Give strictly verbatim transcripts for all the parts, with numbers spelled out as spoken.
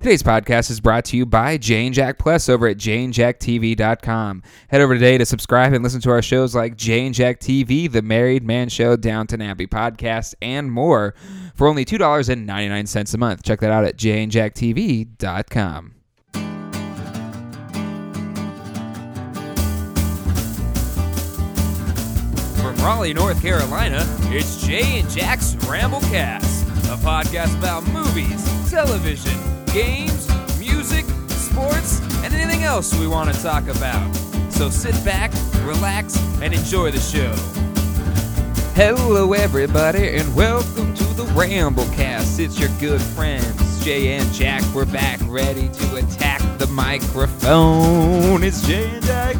Today's podcast is brought to you by Jane Jack Plus over at jane jack t v dot com. Head over today to subscribe and listen to our shows like Jane Jack T V, The Married Man Show, Downton Abbey Podcast, and more for only two dollars and ninety-nine cents a month. Check that out at jane jack t v dot com. From Raleigh, North Carolina, it's Jay and Jack's Ramblecast, a podcast about movies, television, games, music, sports, and anything else we want to talk about. So sit back, relax, and enjoy the show. Hello, everybody, and welcome to the Ramblecast. It's your good friends, Jay and Jack. We're back ready to attack the microphone. It's Jay and Jack.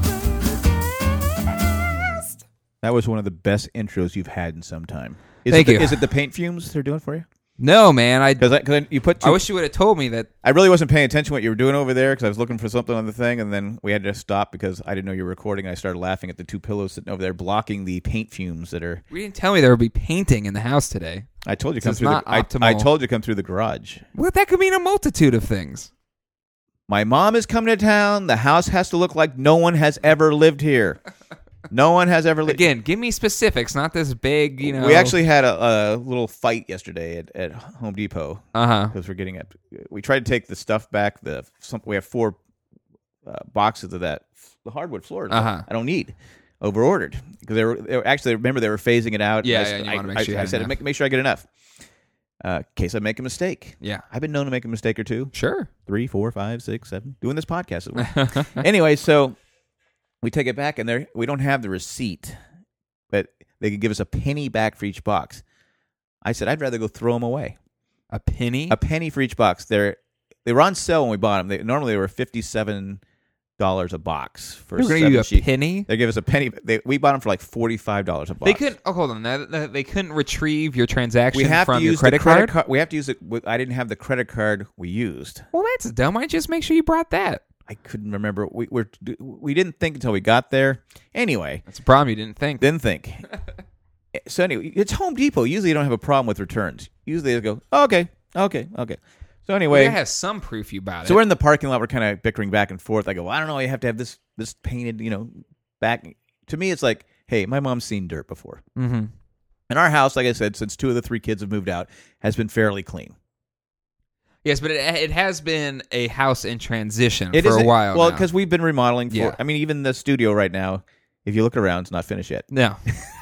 That was one of the best intros you've had in some time. Is Thank it the, you. Is it the paint fumes they're doing for you? No, man. I, Because I, cause you put. Two, I wish you would have told me that. I really wasn't paying attention to what you were doing over there because I was looking for something on the thing, and then we had to stop because I didn't know you were recording. I started laughing at the two pillows sitting over there blocking the paint fumes that are. We didn't tell me there would be painting in the house today. I told you This come is through. not The, I, optimal. I told you come through the garage. Well, that could mean a multitude of things. My mom is coming to town. The house has to look like no one has ever lived here. No one has ever lived. Again, give me specifics, not this big, you know. We actually had a, a little fight yesterday at, at Home Depot. Uh huh. Because we're getting it. We tried to take the stuff back. The some, we have four uh, boxes of that the hardwood floors. Uh-huh. I don't need over ordered because they were, they were actually remember they were phasing it out. Yeah, and I, yeah, and you I, wanna make I, sure you I had said enough. make, make sure I get enough. Uh, in case I make a mistake. Yeah. I've been known to make a mistake or two. Sure. Three, four, five, six, seven. Doing this podcast. As well. Anyway, so we take it back and there we don't have the receipt, but they could give us a penny back for each box. I said I'd rather go throw them away. A penny? A penny for each box. They're they were on sale when we bought them. They, normally they were fifty-seven dollars a box for They're going to seven give you a sheet. penny? They give us a penny. They, we bought them for like forty-five dollars a box. They couldn't. Oh, hold on. That- that- They couldn't retrieve your transaction We have from to your use credit, the credit card? card. We have to use it. With, I didn't have the credit card we used. Well, that's dumb. I just make sure you brought that. I couldn't remember. We we're, we didn't think until we got there. Anyway, That's a problem you didn't think. didn't think. So anyway, it's Home Depot. Usually you don't have a problem with returns. Usually they go, oh, okay, okay, okay. So Well, anyway, you have some proof you bought so it. we're in the parking lot. We're kind of bickering back and forth. I go, well, I don't know. You have to have this this painted, you know, back. To me, it's like, hey, my mom's seen dirt before. Mm-hmm. And our house, like I said, since two of the three kids have moved out, has been fairly clean. Yes, but it, it has been a house in transition It for is a while Well, now. because we've been remodeling. For, Yeah. I mean, even the studio right now, if you look around, it's not finished yet. No.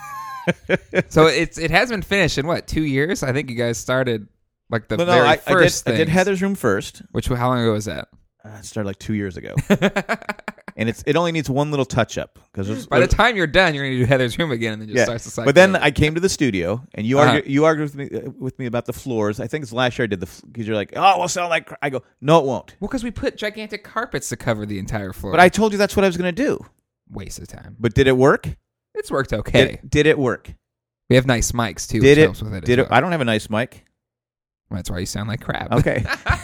So it's it has been finished in, what, two years? I think you guys started, like, the But no, very I, I, first did, I did things. Heather's room first. Which, how long ago was that? Uh, it started like two years ago. And it's it only needs one little touch up because By the time you're done, you're going to do Heather's room again, and then just yeah. starts the cycle. But then over. I came to the studio, and you Uh-huh. argued you argued with me uh, with me about the floors. I think it's last year I did the because you're like, oh, we'll sell like cr-. I go, no, it won't. Well, because we put gigantic carpets to cover the entire floor. But I told you that's what I was going to do. Waste of time. But did it work? It's worked okay. Did, did it work? We have nice mics, too, Did which it? helps with it Did as it? well. I don't have a nice mic. That's why you sound like crap. Okay.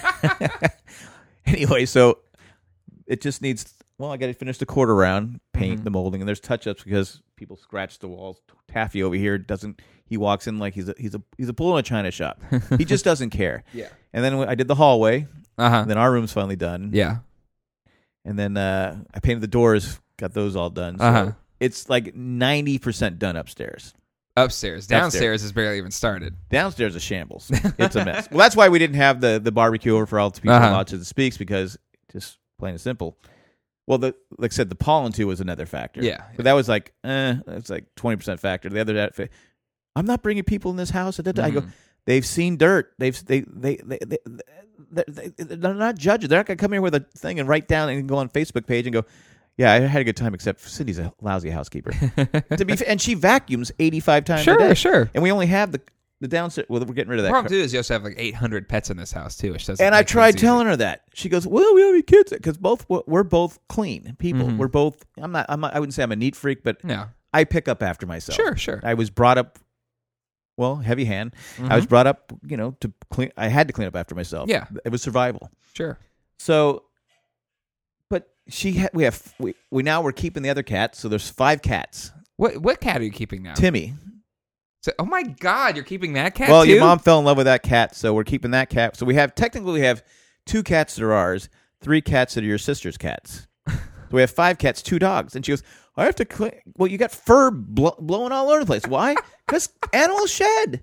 Anyway, so it just needs. Well, I got to finish the quarter round, paint Mhm. the molding, and there's touch-ups because people scratch the walls. Taffy over here doesn't. He walks in like he's a he's a he's a bull in a china shop. He just doesn't care. Yeah. And then I did the hallway. Uh-huh. And then our room's finally done. Yeah. And then uh, I painted the doors. Got those all done. So Uh-huh. it's like ninety percent done upstairs. Upstairs. Downstairs Upstairs. is barely even started. Downstairs is shambles. It's a mess. Well, that's why we didn't have the, the barbecue over for all the people Uh-huh. watching the speaks because just plain and simple. Well, the like I said, the pollen too was another factor. Yeah. But that was like, eh, that's like twenty percent factor. The other that I'm not bringing people in this house. I go, Mhm. they've seen dirt. They've they they they. they They're, they, they're not judges. They're not going to come here with a thing and write down and go on Facebook page and go, yeah, I had a good time, except Cindy's a lousy housekeeper. to be, f- and she vacuums eighty-five times Sure, a day. sure. And we only have the the downstairs. Well, we're getting rid of The that. problem, crap. too, is you also have like eight hundred pets in this house, too, which doesn't And I make tried things easy. telling her that. She goes, "Well, we don't have any kids because both we're both clean people. Mhm. We're both. I'm not. I'm not. I wouldn't say I'm a neat freak, but Yeah. I pick up after myself. Sure, sure. I was brought up. Well, heavy hand. I was Mhm. brought up, you know, to clean. I had to clean up after myself. Yeah. It was survival. Sure. So, but she ha- we have we, we now we're keeping the other cat. So there's five cats. What what cat are you keeping now? Timmy. So, oh my God, you're keeping that cat Well, too? your mom fell in love with that cat, so we're keeping that cat. So we have technically we have two cats that are ours, three cats that are your sister's cats. So we have five cats, two dogs. And she goes, I have to clean. Well, you got fur blo- blowing all over the place. Why? Because animals shed.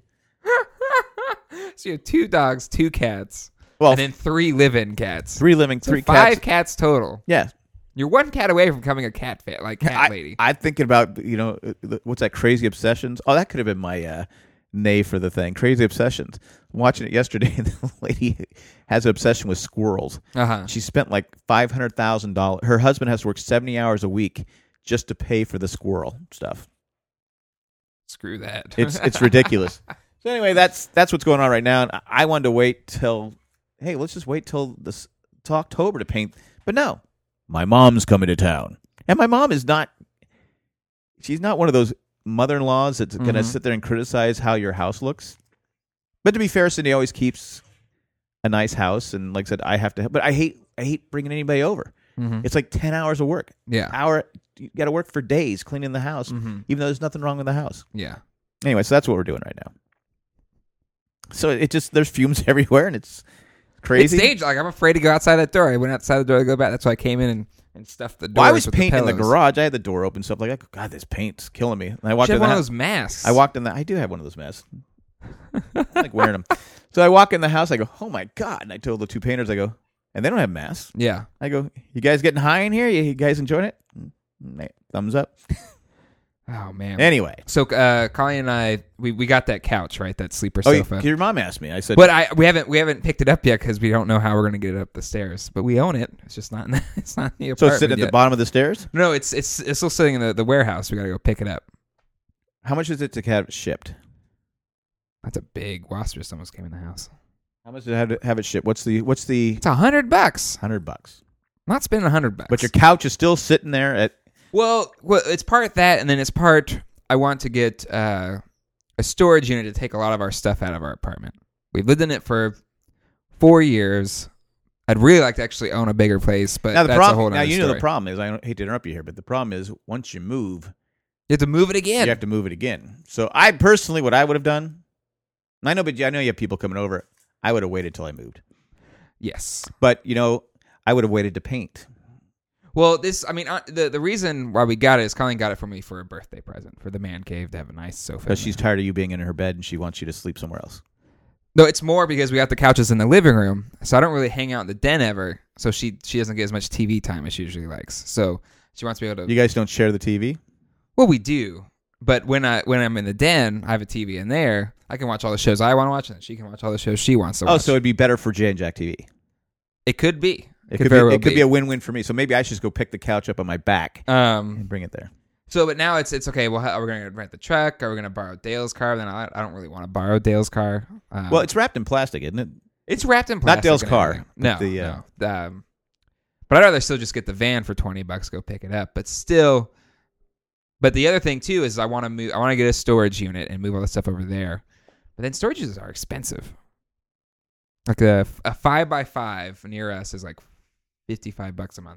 So you have two dogs, two cats, Well, and then three live-in cats. three living, So three five cats. cats total. Yeah. You're one cat away from becoming a cat fa- like cat I, lady. I'm thinking about, you know, the- what's that, Crazy Obsessions? Oh, that could have been my uh, nay for the thing. Crazy Obsessions. I'm watching it yesterday, and the lady has an obsession with squirrels. Uh-huh. She spent like five hundred thousand dollars. Her husband has to work seventy hours a week just to pay for the squirrel stuff. Screw that. It's it's ridiculous. So anyway, that's that's what's going on right now. And I wanted to wait till, hey, let's just wait till this till October to paint. But no, my mom's coming to town, and my mom is not. She's not one of those mother-in-laws that's going to Mhm. sit there and criticize how your house looks. But to be fair, Cindy always keeps a nice house, and like I said, I have to. But I hate I hate bringing anybody over. Mhm. It's like ten hours of work. Yeah. Hour you got to work for days cleaning the house, Mhm. even though there's nothing wrong with the house. Yeah. Anyway, so that's what we're doing right now. So it just there's fumes everywhere, and it's crazy. It's dangerous. Like, I'm afraid to go outside that door. I went outside the door to go back. That's why I came in and, and stuffed the door. Well, I was painting in the garage. I had the door open, stuff like that. God, this paint's killing me. And I walked You in have the one of house. those masks. I walked in the. I do have one of those masks. I like wearing them. So I walk in the house. I go, oh my God! And I told the two painters, I go, and they don't have masks. Yeah. I go, you guys getting high in here? You guys enjoying it? Mm, thumbs up. Oh, man. Anyway. So, uh, Colleen and I, we, we got that couch, right? That sleeper Oh, you, sofa. your mom asked me. I said, But I we haven't we haven't picked it up yet because we don't know how we're going to get it up the stairs. But we own it. It's just not in the, it's not in the so apartment it's sitting at yet. the bottom of the stairs? No, it's it's it's still sitting in the, the warehouse. We got to go pick it up. How much is it to have it shipped? That's a big wasp just almost came in the house. How much did it have to have it shipped? What's the what's the It's a hundred bucks. hundred bucks? I'm not spending a hundred bucks. But your couch is still sitting there at. well, well, it's part that, and then it's part I want to get uh, a storage unit to take a lot of our stuff out of our apartment. We've lived in it for four years. I'd really like to actually own a bigger place, but Now the that's problem. a whole Now nother you know story. the problem is. I don't hate to interrupt you here, but the problem is once you move, You have to move it again. you have to move it again. So I personally, what I would have done, and I know, but I know you have people coming over. I would have waited till I moved. Yes. But you know, I would have waited to paint. Well, this, I mean, uh, the the reason why we got it is Colleen got it for me for a birthday present for the man cave to have a nice sofa. Because in she's there. tired of you being in her bed and she wants you to sleep somewhere else. No, it's more because we got the couches in the living room, so I don't really hang out in the den ever. So she she doesn't get as much T V time as she usually likes. So she wants to be able to. You guys don't share the T V? Well, we do, but when I when I'm in the den, I have a T V in there. I can watch all the shows I want to watch, and then she can watch all the shows she wants to watch. Oh, so it'd be better for Jay and Jack T V. it could be. It could, be, very well it could be a win-win for me. So maybe I should just go pick the couch up on my back um. and bring it there. So, but now it's it's okay. Well, how, are we going to rent the truck? Are we going to borrow Dale's car? Then I, I don't really want to borrow Dale's car. Um, Well, it's wrapped in plastic, isn't it? it's wrapped in plastic. Dale's and car, everything. but No, the, uh, no. Um, but I'd rather still just get the van for twenty bucks, go pick it up. But still, but the other thing too is I want to move. I want to get a storage unit and move all the stuff over there. But then storages are expensive. Like a a five by five near us is like fifty five bucks a month.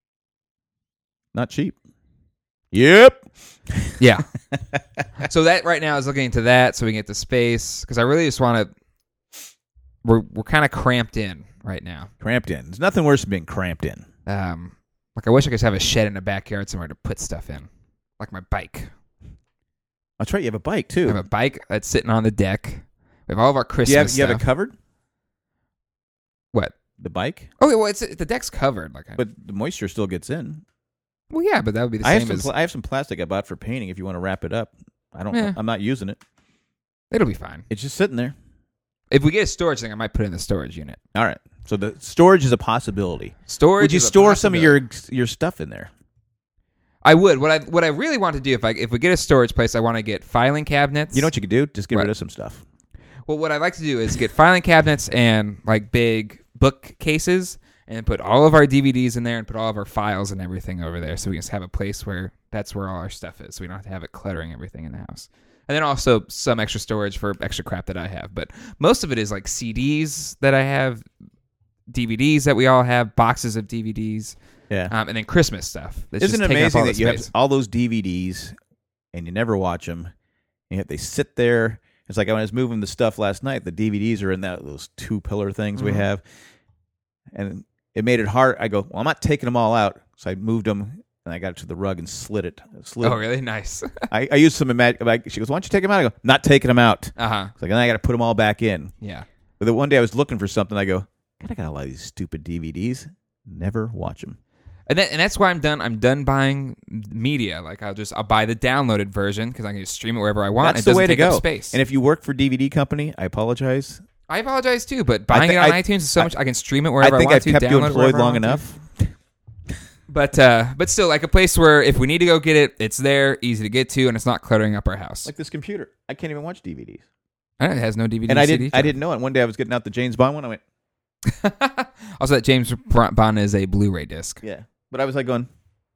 Not cheap. Yep. Yeah. So that right now is looking into that so we can get the space because I really just want to. We're we're kind of cramped in right now. Cramped in. There's nothing worse than being cramped in. Um, like I wish I could just have a shed in the backyard somewhere to put stuff in, like my bike. That's right. You have a bike I too. have a bike that's sitting on the deck. We have all of our Christmas you have, stuff. you have it covered? What? The bike? Oh, well, it's the deck's covered. Like, I, But the moisture still gets in. well, yeah, but that would be the I have same some. as. Pl- I have some plastic I bought for painting. If you want to wrap it up, I don't. Yeah. I'm not using it. It'll be fine. It's just sitting there. If we get a storage thing, I might put it in the storage unit. All right. So the storage is a possibility. Storage. Would you is a store some of possibility. your your stuff in there? I would. What I what I really want to do if I if we get a storage place, I want to get filing cabinets. You know what you could do? Just get What? rid of some stuff. Well, what I'd like to do is get filing cabinets and like big bookcases and put all of our D V Ds in there and put all of our files and everything over there so we can just have a place where that's where all our stuff is so we don't have to have it cluttering everything in the house. And then also some extra storage for extra crap that I have. But most of it is like C Ds that I have, D V Ds that we all have, boxes of D V Ds, Yeah. um, and then Christmas stuff. That's Isn't just it taking up amazing all that the you have space. all those D V Ds and you never watch them, and yet they sit there? It's like when I was moving the stuff last night. The D V Ds are in that those two pillar things we Mhm. have, and it made it hard. I go, well, I'm not taking them all out, so I moved them and I got it to the rug and slid it. Slid Oh, it. really? Nice. I, I used some imag- like She goes, why don't you take them out? I go, not taking them out. Uh huh. It's like, then I got to put them all back in. Yeah. But the one day I was looking for something. I go, God, I got a lot of these stupid D V Ds. Never watch them. And, that, and that's why I'm done. I'm done buying media. Like I'll just I'll buy the downloaded version because I can just stream it wherever I want. That's it the doesn't way to take up go. space. And if you work for D V D company, I apologize. I apologize too, but buying thi- it on I- iTunes is so I- much. I can stream it wherever I, I think want I've to. kept you download it employed wherever I long want to. enough. But uh, but still, like a place where if we need to go get it, it's there, easy to get to, and it's not cluttering up our house. Like this computer, I can't even watch D V Ds. I don't know, it has no D V D. And I C D didn't. I didn't know it. One day I was getting out the James Bond one. I went, Also, that James Bond is a Blu-ray disc. yeah. But I was like going.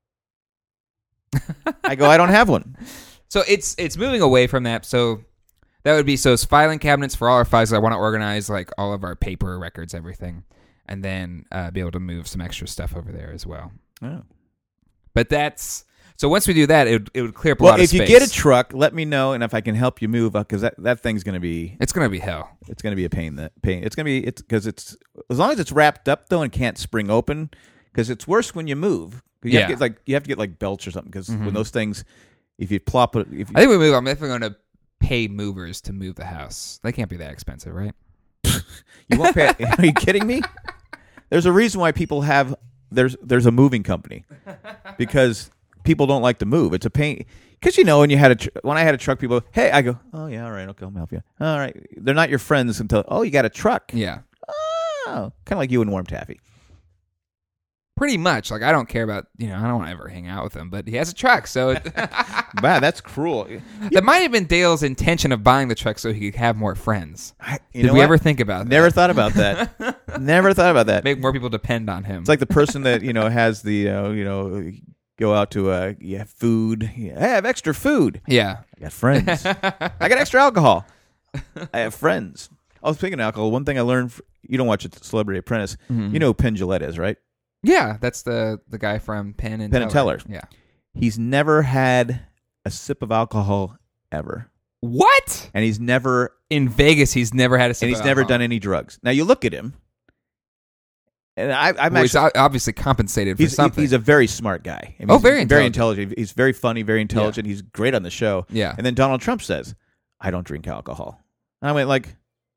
I go, I don't have one. So it's it's moving away from that. So that would be so it's filing cabinets for all our files. I want to organize like all of our paper records, everything, and then uh, be able to move some extra stuff over there as well. Oh. But that's so once we do that, it would, it would clear up a Well, lot of if you space. get a truck, let me know, and if I can help you move, because that, that thing's gonna be it's gonna be hell. it's gonna be a pain. That pain. It's gonna be it's because it's as long as it's wrapped up though and can't spring open, because it's worse when you move. You Yeah. have to get, like you have to get like belts or something because Mhm. when those things, if you plop it, if you, I think we move. I'm definitely going to pay movers to move the house. They can't be that expensive, right? you won't pay. Are you kidding me? There's a reason why people have there's there's a moving company because people don't like to move. It's a pain because you know when you had a tr- when I had a truck, people go, hey, I go, oh yeah, all right, okay, I'll help you. All right, they're not your friends until oh you got a truck. Yeah. Oh, kind of like you and Warm Taffy. Pretty much. Like, I don't care about, you know, I don't want to ever hang out with him, but he has a truck, so it, Wow, that's cruel. that might have been Dale's intention of buying the truck so he could have more friends. I, you Did know we what? ever think about Never that? thought about that. Never thought about that. Make more people depend on him. It's like the person that you know has the uh, you know go out to uh, yeah food. Yeah, I have extra food. yeah. I got friends. I got extra alcohol. I have friends. Oh, speaking of alcohol, one thing I learned. f- You don't watch Celebrity Apprentice. Mhm. You know who Penn Jillette is, right? Yeah, that's the, the guy from Penn and Penn and Teller. Teller. Yeah. He's never had a sip of alcohol ever, What? and he's never In Vegas, he's never had a sip and he's of never alcohol. done any drugs. Now you look at him, and I, I'm Well, he's actually o- obviously compensated for he's, something. he's a very smart guy. I mean, Oh, he's very very intelligent. intelligent. He's very funny, very intelligent. He's great on the show. yeah. And then Donald Trump says, "I don't drink alcohol." And I went like,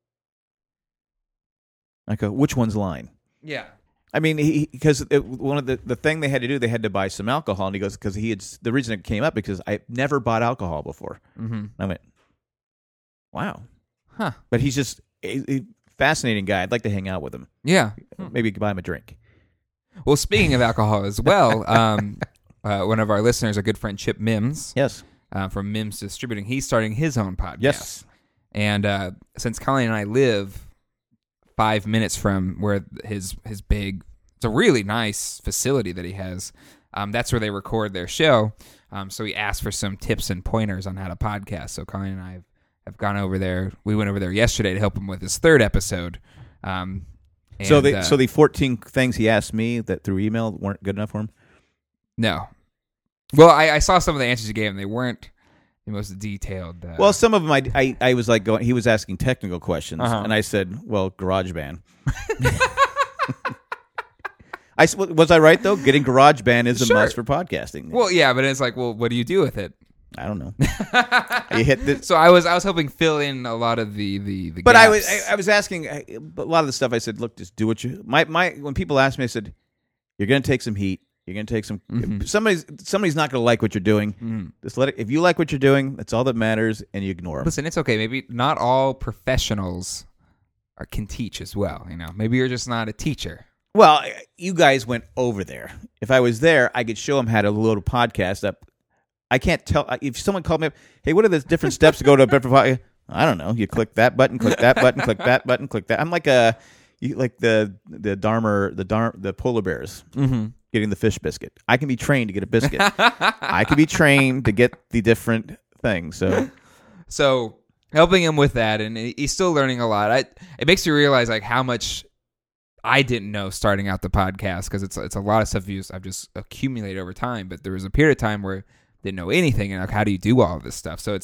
I go, which one's lying? Yeah. I mean, he because one of the the thing they had to do, they had to buy some alcohol, and he goes because he had the reason it came up because I never bought alcohol before. Mm-hmm. I went, wow, Huh. but he's just a, a fascinating guy. I'd like to hang out with him. Yeah. Maybe buy him a drink. Well, speaking of alcohol as well, um, uh, one of our listeners, a good friend, Chip Mims, Yes, uh, from Mims Distributing, he's starting his own podcast. yes. And uh, since Colleen and I live five minutes from where his his big, it's a really nice facility that he has. Um, that's where they record their show. Um, so he asked for some tips and pointers on how to podcast. So Colleen and I have, have gone over there. We went over there yesterday to help him with his third episode. Um, so and, the uh, so the fourteen things he asked me that through email weren't good enough for him. no. Well, I, I saw some of the answers you gave him. They weren't the most detailed. Uh, Well, some of them I, I, I was like going. He was asking technical questions, Uh-huh. and I said, "Well, GarageBand." I s- was I right though? Getting GarageBand is a Sure. must for podcasting. well, yeah, but it's like, well, what do you do with it? I don't know. You hit this, So I was I was hoping fill in a lot of the the, the but I was gaps. I, I was asking I, a lot of the stuff. I said, "Look, just do what you." My my when people ask me, I said, "You're going to take some heat. You're going to take some. Mhm. Somebody's somebody's not going to like what you're doing. Mhm. Just let it. If you like what you're doing, that's all that matters, and you ignore them." Listen, it's okay. Maybe not all professionals are, can teach as well. You know, maybe you're just not a teacher. Well, you guys went over there. If I was there, I could show them how to load a podcast up. I can't tell if someone called me up. Hey, what are the different steps to go to a better podcast? I don't know. You click that button, click that button, click that button, click that. I'm like a, you like the the Dharma, the Dar, the polar bears Mm-hmm. getting the fish biscuit. I can be trained to get a biscuit. I can be trained to get the different things. So So helping him with that, and he- he's still learning a lot. I, it makes you realize like how much I didn't know starting out the podcast because it's it's a lot of stuff you I've just accumulated over time. But there was a period of time where I didn't know anything, and like how do you do all of this stuff? So it's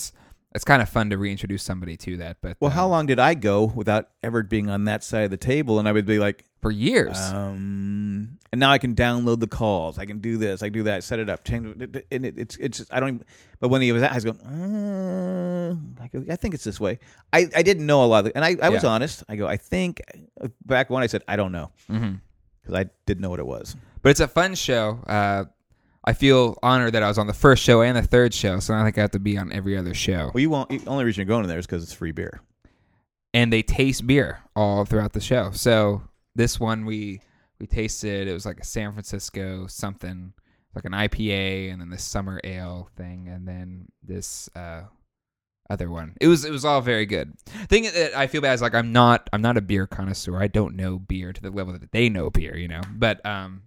it's kind of fun to reintroduce somebody to that. But Well, um, how long did I go without ever being on that side of the table? And I would be like, for years? um, and now I can download the calls. I can do this. I can do that. Set it up. Change it. And it, it's it's. Just, I don't. Even, but when he was at, I was going. Uh, I, go, I think it's this way. I, I didn't know a lot of it, and I, I was Yeah. honest. I go. I think back when I said I don't know because Mm-hmm. I didn't know what it was. But it's a fun show. Uh, I feel honored that I was on the first show and the third show, so I think I have to be on every other show. Well, you won't. The only reason you're going in there is because it's free beer. And they taste beer all throughout the show. So this one we we tasted. It was like a San Francisco something, like an I P A, and then this summer ale thing, and then this uh, other one. It was it was all very good. Thing that I feel bad is like I'm not I'm not a beer connoisseur. I don't know beer to the level that they know beer, you know. But um,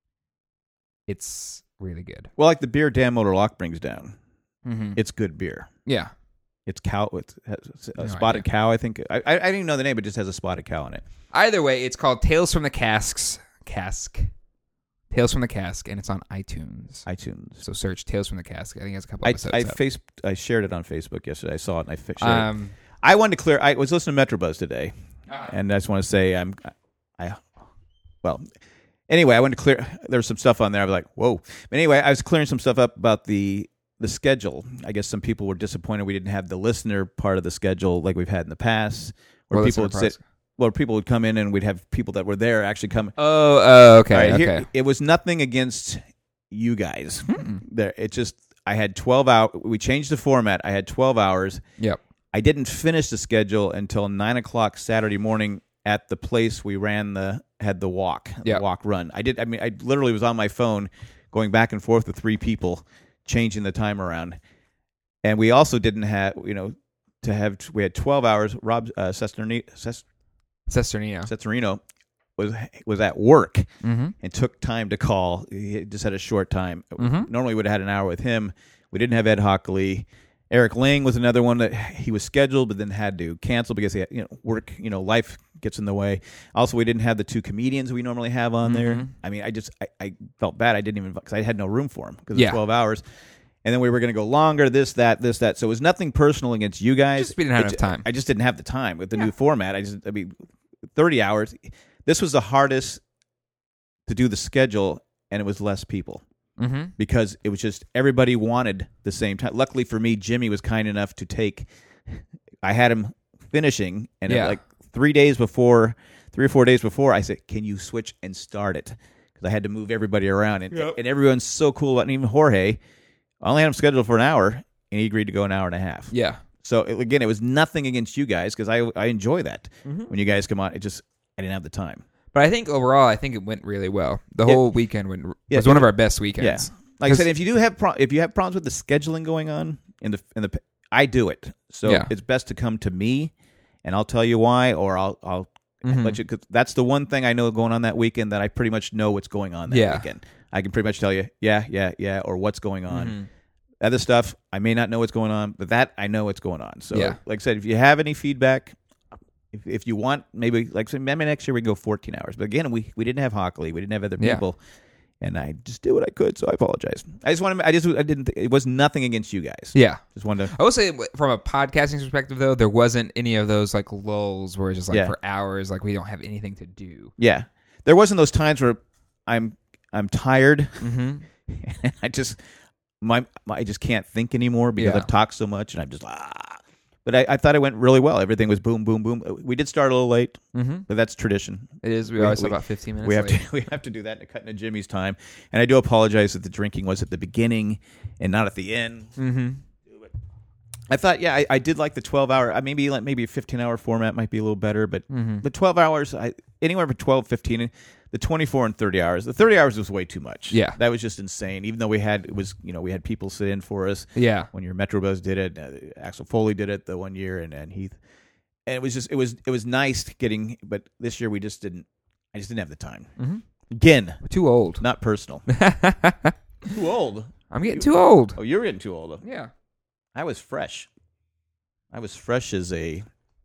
it's really good. Well, like the beer Dan Motor Lock brings down. Mm-hmm. It's good beer. Yeah. It's cow. It's has a No spotted idea. cow. I think. I, I I didn't even know the name. It just has a spotted cow in it. Either way, it's called Tales from the Casks. Cask. Tales from the Cask, and it's on iTunes. iTunes. So search Tales from the Cask. I think it's a couple I episodes I up. face I shared it on Facebook yesterday. I saw it and I fi- shared it. Um, I wanted to clear. I was listening to Metrobuzz today, Ah. and I just want to say I'm. I well. Anyway, I wanted to clear. There was some stuff on there. I was like, "Whoa!" But anyway, I was clearing some stuff up about the the schedule. I guess some people were disappointed we didn't have the listener part of the schedule like we've had in the past, where Well, people listener would sit. parts. Well, people would come in and we'd have people that were there actually come. oh, oh, okay, All right, okay. here- it was nothing against you guys. Mm-mm. There, it just I had twelve hours. We changed the format. I had twelve hours. Yep. I didn't finish the schedule until nine o'clock Saturday morning at the place we ran the had the walk, the Yeah. walk run. I did. I mean, I literally was on my phone, going back and forth with three people, changing the time around, and we also didn't have you know to have we had twelve hours. Rob uh, Cesternino, Cesternino. Cesternino was was at work Mm-hmm. and took time to call. He just had a short time. Mhm. Normally would have had an hour with him. We didn't have Ed Hockley. Eric Ling was another one that he was scheduled but then had to cancel because he had, you know, work, you know, life gets in the way. Also, we didn't have the two comedians we normally have on there. Mhm. I mean, I just I, I felt bad. I didn't even because I had no room for them because Yeah. of twelve hours. And then we were going to go longer, this, that, this, that. So it was nothing personal against you guys. Just we didn't have It- enough time. I just didn't have the time with the Yeah. new format. I just, I mean, thirty hours. This was the hardest to do the schedule, and it was less people Mm-hmm. because it was just everybody wanted the same time. Luckily for me, Jimmy was kind enough to take. I had him finishing, and it, Yeah. like three days before, three or four days before, I said, "Can you switch and start it?" Because I had to move everybody around, and, Yep. and everyone's so cool. And even Jorge, I only had him scheduled for an hour, and he agreed to go an hour and a half. Yeah. So it- again, it was nothing against you guys because I I enjoy that Mm-hmm. when you guys come on. It just I didn't have the time. But I think overall, I think it went really well. The Yeah. whole weekend went, Yeah, was one it- of our best weekends. Yeah. Like I said, 'Cause- if you do have pro- if you have problems with the scheduling going on in the in the I do it. So Yeah. it's best to come to me, and I'll tell you why, or I'll I'll Mhm. let you. Cause that's the one thing I know going on that weekend that I pretty much know what's going on that Yeah. weekend. I can pretty much tell you, yeah, yeah, yeah, or what's going on. Mhm. Other stuff I may not know what's going on, but that I know what's going on. So Yeah. like I said, if you have any feedback. If, if you want, maybe like so maybe next year we can go fourteen hours. But again, we, we didn't have Hockley, we didn't have other Yeah. people, and I just did what I could. So I apologize. I just want to. I just I didn't. It was nothing against you guys. Yeah. Just wanted to. I will say, from a podcasting perspective, though, there wasn't any of those like lulls where it's just like Yeah. for hours, like we don't have anything to do. Yeah, there wasn't those times where I'm I'm tired. Mm-hmm. and I just my, my I just can't think anymore because Yeah. I've talked so much, and I'm just ah. But I, I thought it went really well. Everything was boom, boom, boom. We did start a little late, Mm-hmm. but that's tradition. It is. We, We- always we- have about fifteen minutes. We have late. to we have to do that to cut into Jimmy's time, and I do apologize that the drinking was at the beginning and not at the end. Mm-hmm. I thought, yeah, I, I did like the twelve hour. I maybe like maybe a fifteen hour format might be a little better, but Mm-hmm. the twelve hours, I, anywhere from twelve, fifteen, the twenty-four and thirty hours. The thirty hours was way too much. Yeah. that was just insane. Even though we had it was you know we had people sit in for us Yeah. when your Metrobuzz did it, uh, Axel Foley did it the one year, and and Heath, and it was just it was it was nice getting. But this year we just didn't. I just didn't have the time. Mm-hmm. Again, We're too old. not personal. Too old. I'm getting too old. Oh, you're getting too old. Though. Yeah. I was fresh. I was fresh as a.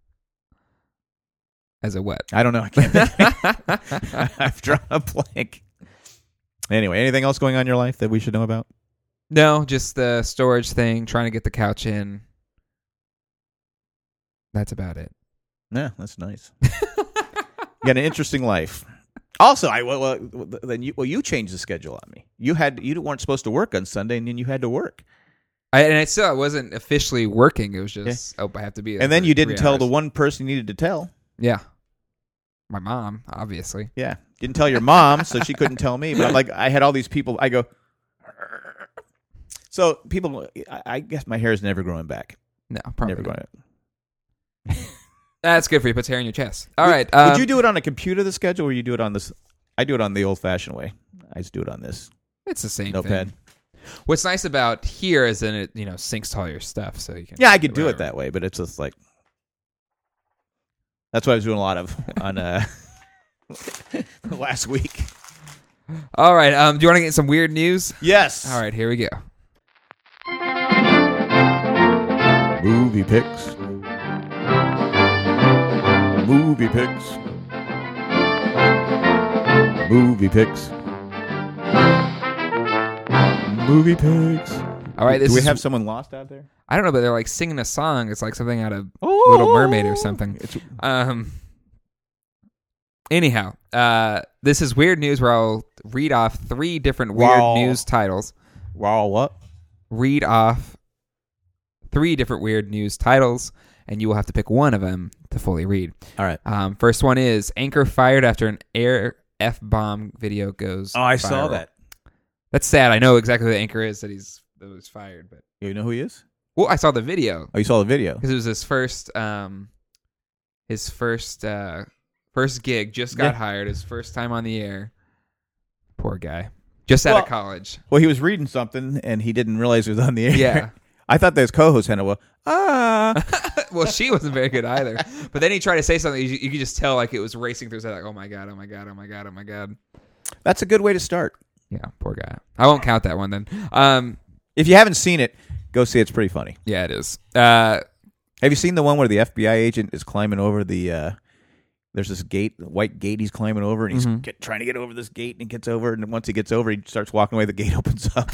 As a what? I don't know. I can't. Think. I've drawn a blank. Anyway, anything else going on in your life that we should know about? No, just the storage thing. Trying to get the couch in. That's about it. Yeah, that's nice. You got an interesting life. Also, I well, well then you well you changed the schedule on me. You had you weren't supposed to work on Sunday, and then you had to work. I, and I still I wasn't officially working. It was just yeah. oh, I have to be. There and then for you didn't tell hours. the one person you needed to tell. Yeah, my mom, obviously. Yeah, didn't tell your mom, so she couldn't tell me. But I'm like, I had all these people. I go. So people, I, I guess my hair is never growing back. No, probably never not. going. That's good for you. Puts hair in your chest. All would, right. Um, would you do it on a computer, the schedule, or you do it on this? I do it on the old-fashioned way. I just do it on this. It's the same notepad. thing. What's nice about here is that it, you know, syncs to all your stuff, so you can. Yeah, I could do whatever. it that way, but it's just like that's what I was doing a lot of on uh, last week. All right. Um, do you want to get some weird news? Yes. All right. Here we go. Movie picks. Movie picks. Movie picks. Movie picks. All right. This Do we is, have someone lost out there? I don't know, but they're like singing a song. It's like something out of Oh, Little Mermaid or something. It's, Um. Anyhow, uh, this is weird news where I'll read off three different weird Wow. news titles. wow, what? Read off three different weird news titles, and you will have to pick one of them to fully read. All right. Um, first one is anchor fired after an air F-bomb video goes Oh, I viral. saw that. That's sad. I know exactly who the anchor is that he's that was fired, but You know who he is? well, I saw the video Oh, you saw the video. because it was his first, um, his first, uh, first gig. Just got Yeah. hired. His first time on the air. Poor guy. Just out Well- of college. Well, he was reading something, and he didn't realize it was on the air. Yeah. I thought that his co-host had a well, ah. Well, she wasn't very good either. But then he tried to say something. You, you could just tell like it was racing through his head. Like, oh my god, oh my god, oh my god, oh my god. That's a good way to start. Yeah, poor guy. I won't count that one then. Um, If you haven't seen it, go see it. It's pretty funny. yeah, it is. Uh, Have you seen the one where the F B I agent is climbing over the? Uh, there's this gate, the white gate. He's climbing over, and he's Mhm. get, trying to get over this gate, and he gets over, and once he gets over, he starts walking away. The gate opens up.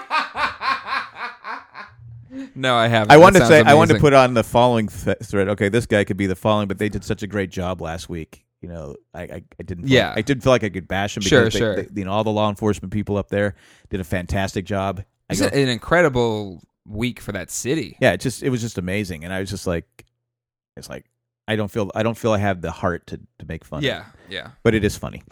no, I haven't. I That wanted to sounds say, I wanted to amazing. put on the following th- thread. Okay, this guy could be the following, but they did such a great job last week. You know, I, I, I didn't. Feel Yeah. like, I didn't feel like I could bash him because Sure, they, sure. they- you know, all the law enforcement people up there did a fantastic job. I It's go, an incredible week for that city. yeah, it just it was just amazing, and I was just like, it's like I don't feel I don't feel I have the heart to, to make fun. of Yeah, it. yeah. But it is funny.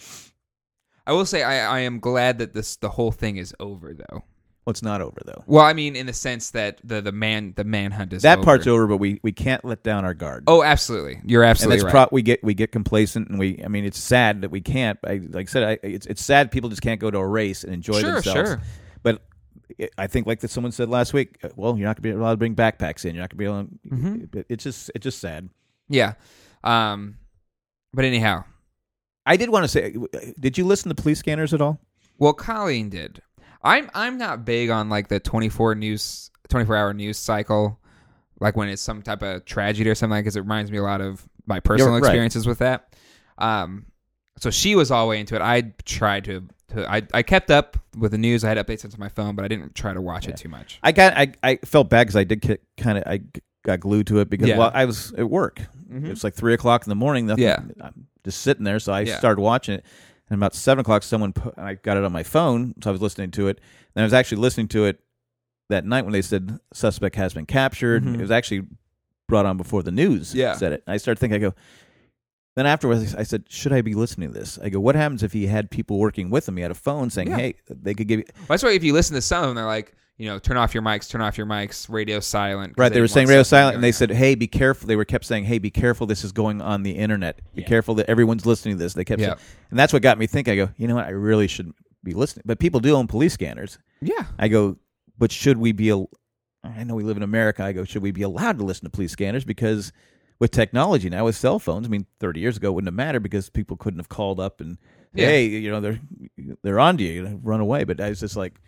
I will say I, I am glad that this the whole thing is over though. Well, it's not over though. Well, I mean, in the sense that the the man the manhunt is That over. part's over, but we, we can't let down our guard. Oh, absolutely. You're and absolutely that's right. pro- we get we get complacent, and we I mean it's sad that we can't. I, like I said, I, it's it's sad people just can't go to a race and enjoy Sure, themselves. sure. But it, I think like that someone said last week. uh, Well, you're not going to be allowed to bring backpacks in. You're not going to be able. Mhm. But it's just it's just sad. Yeah. Um, but anyhow, I did want to say, did you listen to Police Scanners at all? well, Colleen did. I'm I'm not big on like the twenty-four news twenty-four hour news cycle, like when it's some type of tragedy or something, because it reminds me a lot of my personal right. experiences with that. Um, so she was all the way into it. I tried to, to I I kept up with the news. I had updates onto my phone, but I didn't try to watch Yeah. it too much. I got I, I felt bad because I did kind of I g- got glued to it because Yeah. well I was at work. Mhm. It was like three o'clock in the morning. Nothing, Yeah. I'm just sitting there, so I Yeah. started watching it. And about seven o'clock, someone put, I got it on my phone, so I was listening to it. And I was actually listening to it that night when they said suspect has been captured. Mhm. It was actually brought on before the news Yeah. said it. And I started thinking, I go. Then afterwards, I said, should I be listening to this? I go, what happens if he had people working with him? He had a phone saying, Yeah. hey, they could give you. Well, that's why if you listen to some of them, they're like, you know, turn off your mics, turn off your mics, radio silent. 'cause Right, they were didn't saying want radio something silent, and going they said, "Hey, be careful." They were kept saying, "Hey, be careful. This is going on the internet. Be Yeah. careful that everyone's listening to this." They kept Yeah. saying, and that's what got me thinking. I go, you know what? I really should be listening. But people do own police scanners. Yeah. I go, but should we be? al- I know we live in America. I go, should we be allowed to listen to police scanners? Because with technology now, with cell phones, I mean, thirty years ago it wouldn't have mattered because people couldn't have called up and, Yeah. hey, you know, they're they're on to you, you know, run away. But I was just like.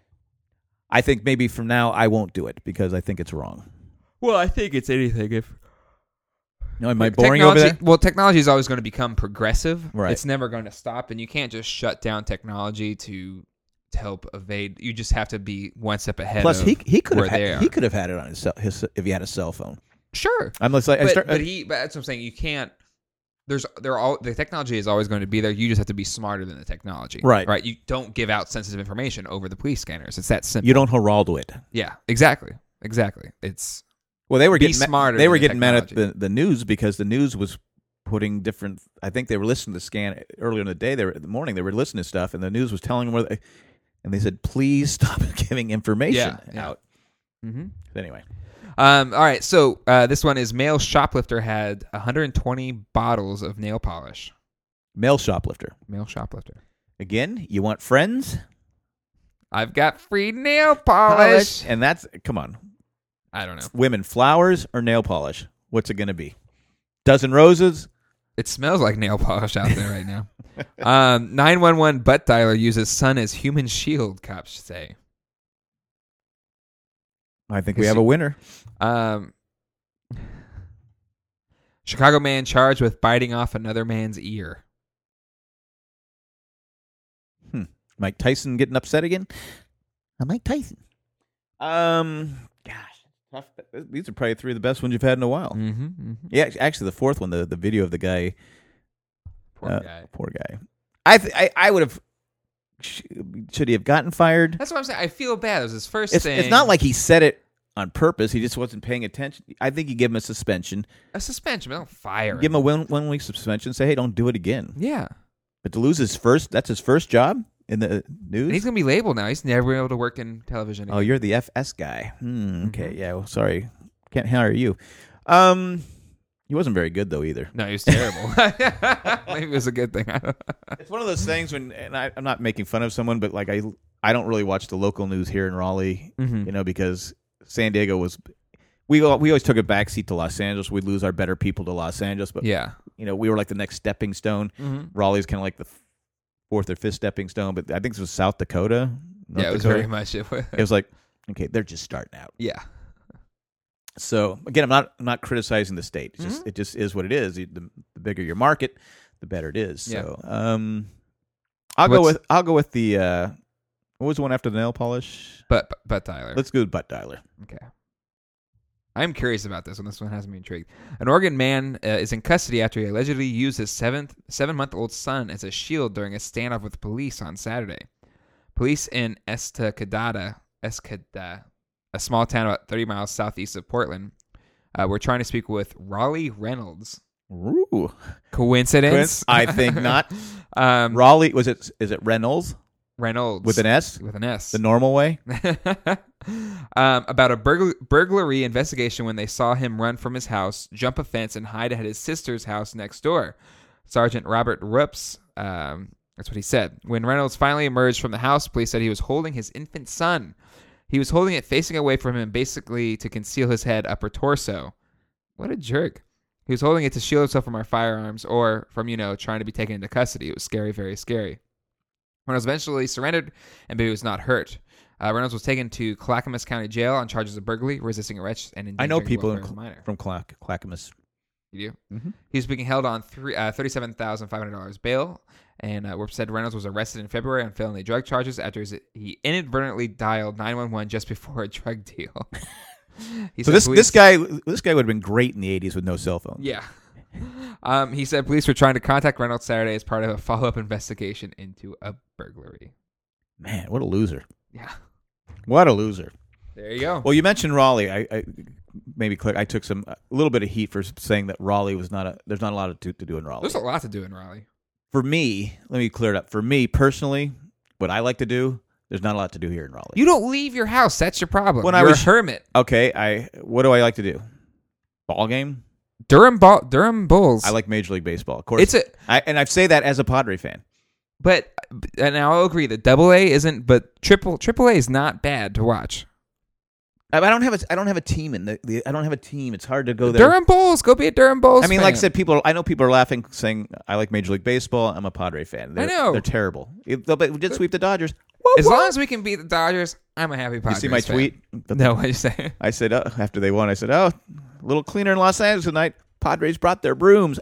I think maybe from now I won't do it because I think it's wrong. Well, I think it's anything if No, am I boring over technology, there? well, technology is always going to become progressive. Right. It's never going to stop, and you can't just shut down technology to to help evade. You just have to be one step ahead. Plus, of he he could where have they had, are. he could have had it on his, cell, his if he had a cell phone. Sure. Unless like, I But, start, but he, but that's what I'm saying. You can't. There's, they're all the technology is always going to be there. You just have to be smarter than the technology, Right. Right. You don't give out sensitive information over the police scanners. It's that simple. you don't Geraldo it. Yeah. Exactly. Exactly. It's Well, they were Be getting ma- smarter They than were the getting mad at technology. the, the news because the news was putting different. I think they were listening to scan earlier in the day. They were in the morning. They were listening to stuff, and the news was telling them where. They, and they said, "Please stop giving information Yeah, yeah. out." mm-hmm. Anyway, Um, all right, so uh, this one is male shoplifter had one hundred twenty bottles of nail polish. male shoplifter. Male shoplifter. Again, you want friends? I've got free nail polish. and that's come on. I don't know. Women, flowers or nail polish? What's it going to be? Dozen roses? It smells like nail polish out there right now. um, nine one one butt dialer uses sun as human shield, cops say. I think we have a winner. Um, Chicago man charged with biting off another man's ear. Hmm. Mike Tyson getting upset again? I'm Mike Tyson. Um, gosh, tough. These are probably three of the best ones you've had in a while. Mm-hmm, mm-hmm. Yeah, actually, the fourth one, the, the video of the guy. Poor uh, guy. Poor guy. I th- I, I would have. Sh- should he have gotten fired? That's what I'm saying. I feel bad. It was his first It's, thing. it's not like he said it on purpose. He just wasn't paying attention. I think you give him a suspension. a suspension, but don't fire him. Give him a one, one week suspension. Say, hey, don't do it again. Yeah. But to lose his first, that's his first job in the news. And he's going to be labeled now. He's never been able to work in television again. Oh, you're the F S guy. Hmm, okay, Mhm. yeah. Well, sorry, can't hire you. Um, he wasn't very good though either. No, he was terrible. Maybe it was a good thing. I don't know. It's one of those things when, and I, I'm not making fun of someone, but like I, I don't really watch the local news here in Raleigh, Mhm. you know, because San Diego was, we all- we always took a backseat to Los Angeles. We'd lose our better people to Los Angeles, but Yeah. you know, we were like the next stepping stone. Mm-hmm. Raleigh's kind of like the fourth or fifth stepping stone, but I think this was South Dakota. North Yeah, it was Dakota. very much it. Was, It was like, okay, they're just starting out. yeah. So again, I'm not I'm not criticizing the state. It's just Mhm. it just is what it is. The, the bigger your market, the better it is. Yeah. So um, I'll go What's- with I'll go with the uh, what was the one after the nail polish? But, but, but Tyler. Let's go with butt dialer. Okay. I'm curious about this one. This one has me intrigued. An Oregon man uh, is in custody after he allegedly used his seventh, seven-month-old son as a shield during a standoff with police on Saturday. Police in Estacada, Escada, a small town about thirty miles southeast of Portland, uh, were trying to speak with Raleigh Reynolds. Ooh, Coincidence? Coinc- I think not. um, Raleigh was it? Is it Reynolds Reynolds with an S? with an S. The normal way. um, about a burgl- burglary investigation when they saw him run from his house, jump a fence, and hide at his sister's house next door. Sergeant Robert Rups, um, that's what he said. When Reynolds finally emerged from the house, police said he was holding his infant son. He was holding it facing away from him, basically to conceal his head, upper torso. What a jerk. He was holding it to shield himself from our firearms or from, you know, trying to be taken into custody. It was scary, very scary. Reynolds eventually surrendered, and baby was not hurt. Uh, Reynolds was taken to Clackamas County Jail on charges of burglary, resisting arrest, and I know endangering people the in, welfare of a minor. from Clack- Clackamas. You do? Mhm. He was being held on three, uh, thirty-seven thousand five hundred dollars bail, and uh, Warp said Reynolds was arrested in February on felony drug charges after his, he inadvertently dialed nine one one just before a drug deal. He So said this police- this guy this guy would have been great in the eighties with no cell phone. Yeah. Um, he said police were trying to contact Reynolds Saturday as part of a follow-up investigation into a burglary. Man, what a loser! Yeah. What a loser! There you go. Well, you mentioned Raleigh. I, I maybe click. I took some a little bit of heat for saying that Raleigh was not a. There's not a lot to, to do in Raleigh. There's a lot to do in Raleigh. For me, let me clear it up. For me personally, what I like to do, there's not a lot to do here in Raleigh. You don't leave your house. That's your problem. When I You're was- a hermit. Okay, I what do I like to do? Ball game. Durham ball, Durham Bulls. I like Major League Baseball. Of course, It's a, I, and I say that as a Padre fan. but and I'll agree that Double A isn't, but Triple Triple A is not bad to watch. I, I don't have a I don't have a team in the, the I don't have a team. It's hard to go there. Durham Bulls, go be a Durham Bulls. I mean, fan. like I said, people. I know people are laughing, saying I like Major League Baseball. I'm a Padre fan. They're, I know. they're terrible. If, but we did sweep the Dodgers. Whoa, as whoa. long as we can beat the Dodgers, I'm a happy You Padres see my fan. tweet? But No, what you say? I said uh, after they won, I said, "Oh, a little cleaner in Los Angeles tonight. Padres brought their brooms."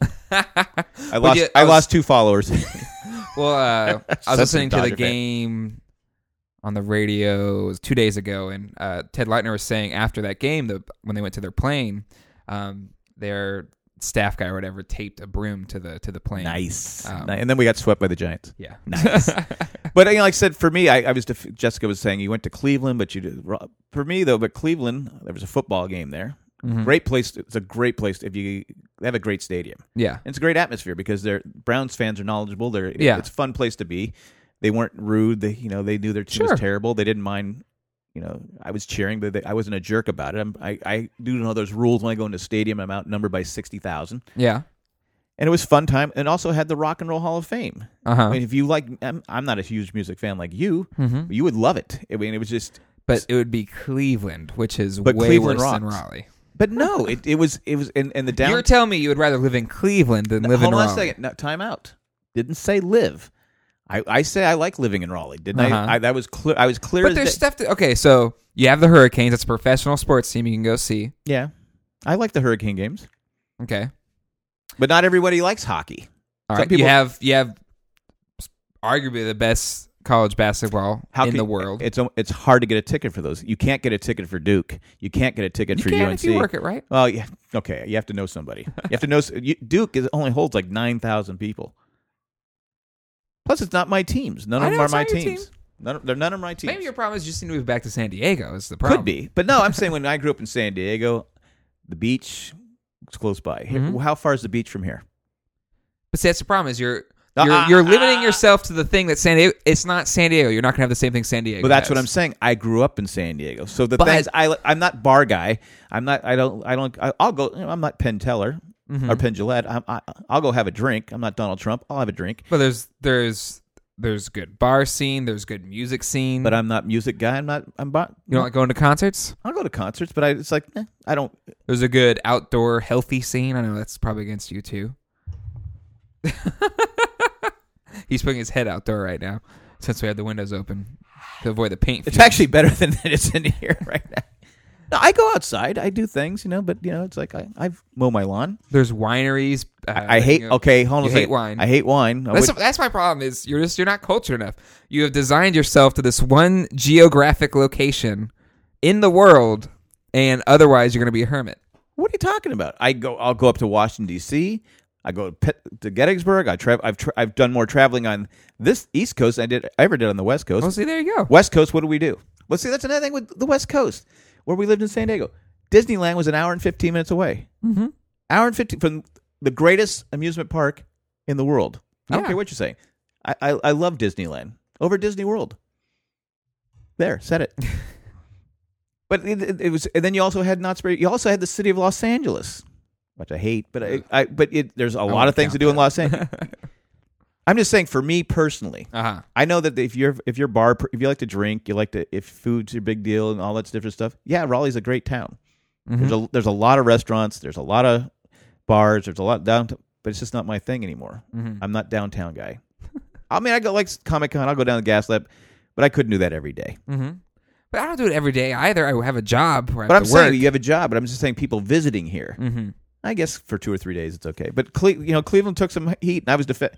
I lost. you- I, I was- lost two followers. Well, uh, I was Such a listening to the Dodger fan. game on the radio it was two days ago, and uh, Ted Leitner was saying after that game, the, when they went to their plane, um, their staff guy or whatever taped a broom to the to the plane. Nice. Um, and then we got swept by the Giants. Yeah. Nice. But you know, like I said, for me, I, I was def- Jessica was saying you went to Cleveland, but you did, for me though. But Cleveland, there was a football game there. Mhm. Great place. It's a great place if you they have a great stadium. Yeah. And it's a great atmosphere because they're Browns fans are knowledgeable. They're Yeah. It's a fun place to be. They weren't rude. They you know they knew their team Sure. was terrible. They didn't mind. You know, I was cheering, but they, I wasn't a jerk about it. I'm, I I do know there's rules when I go into a stadium. I'm outnumbered by sixty thousand. Yeah. And it was fun time, and also had the Rock and Roll Hall of Fame. Uh huh. I mean, if you like, I'm, I'm not a huge music fan like you, hmm but you would love it. I mean, it was just, But it would be Cleveland, which is But way Cleveland worse than rocks. Raleigh. but no, it, it was, it was, in, in the down. You're telling me you would rather live in Cleveland than live Hold in on Raleigh? a second. No, time out. Didn't say live. I, I say I like living in Raleigh. Didn't Uh-huh. I? I? That was clear. I was clear. But as there's day. stuff to, okay, so you have the Hurricanes. That's a professional sports team you can go see. Yeah, I like the Hurricane games, Okay. but not everybody likes hockey. All Some right. You people- have you have arguably the best college basketball How in can- the world. It's it's hard to get a ticket for those. You can't get a ticket for Duke. You can't get a ticket You for can U N if C. you work it right. Well, yeah, okay. You have to know somebody. You have to know. s- you, Duke is, only holds like nine thousand people. Plus, it's not my teams. None I of them know, are it's my not your teams. team. None, of- they're none of my teams. Maybe your problem is you just need to move back to San Diego. Is the problem? Could be, but no. I'm saying when I grew up in San Diego, the beach was close by. Here- Mhm. How far is the beach from here? But see, that's the problem. Is you're Uh, you're, uh, you're limiting uh, yourself to the thing that San Diego. It's not San Diego. You're not gonna have the same thing San Diego. But that's has. what I'm saying. I grew up in San Diego, so the But- thing is, I I'm not bar guy. I'm not. I don't. I don't. I, I'll go. You know, I'm not Penn Teller Mhm. or Penn Jillette. I'm, I, I'll go have a drink. I'm not Donald Trump. I'll have a drink. But there's there's there's good bar scene. There's good music scene. But I'm not music guy. I'm not. I'm. Bar, you don't like going to concerts. I'll go to concerts, but I, it's like eh, I don't. There's a good outdoor healthy scene. I know that's probably against you too. He's putting his head outdoor right now since we have the windows open to avoid the paint. It's fumes. actually better than it is in here right now. No, I go outside. I do things, you know, but you know, it's like I I mow my lawn. There's wineries. Uh, I, I hate. you know, Okay, hold on. you a hate second. wine. I hate wine. I That's, would- that's my problem. Is you're just you're not cultured enough. You have designed yourself to this one geographic location in the world, and otherwise you're going to be a hermit. What are you talking about? I go. I'll go up to Washington D C. I go to, Pitt, to Gettysburg. I tra- I've tra- I've done more traveling on this East Coast than I did I ever did on the West Coast. Well, see, there you go. West Coast. What do we do? Well, see, that's another thing with the West Coast, where we lived in San Diego. Disneyland was an hour and fifteen minutes away. Mm-hmm. Hour and fifteen from the greatest amusement park in the world. I don't Yeah. care what you're saying. I, I I love Disneyland over Disney World. There, said it. But it, it, it was, and then you also had Knott's Berry. You also had the city of Los Angeles, which I hate. But I, I but it, there's a lot won't of things to count do in that. Los Angeles. I'm just saying, for me personally, Uh huh. I know that if you're if you're bar, if you like to drink, you like to if food's your big deal and all that different stuff. Yeah, Raleigh's a great town. Mm-hmm. There's a there's a lot of restaurants. There's a lot of bars. There's a lot downtown, but it's just not my thing anymore. Mm-hmm. I'm not downtown guy. I mean, I go like Comic Con. I'll go down to Gaslamp, but I couldn't do that every day. Mm-hmm. But I don't do it every day either. I have a job where I But have I'm to work. saying you have a job. But I'm just saying people visiting here. Mm-hmm. I guess for two or three days it's okay. But Cle- you know, Cleveland took some heat, and I was def-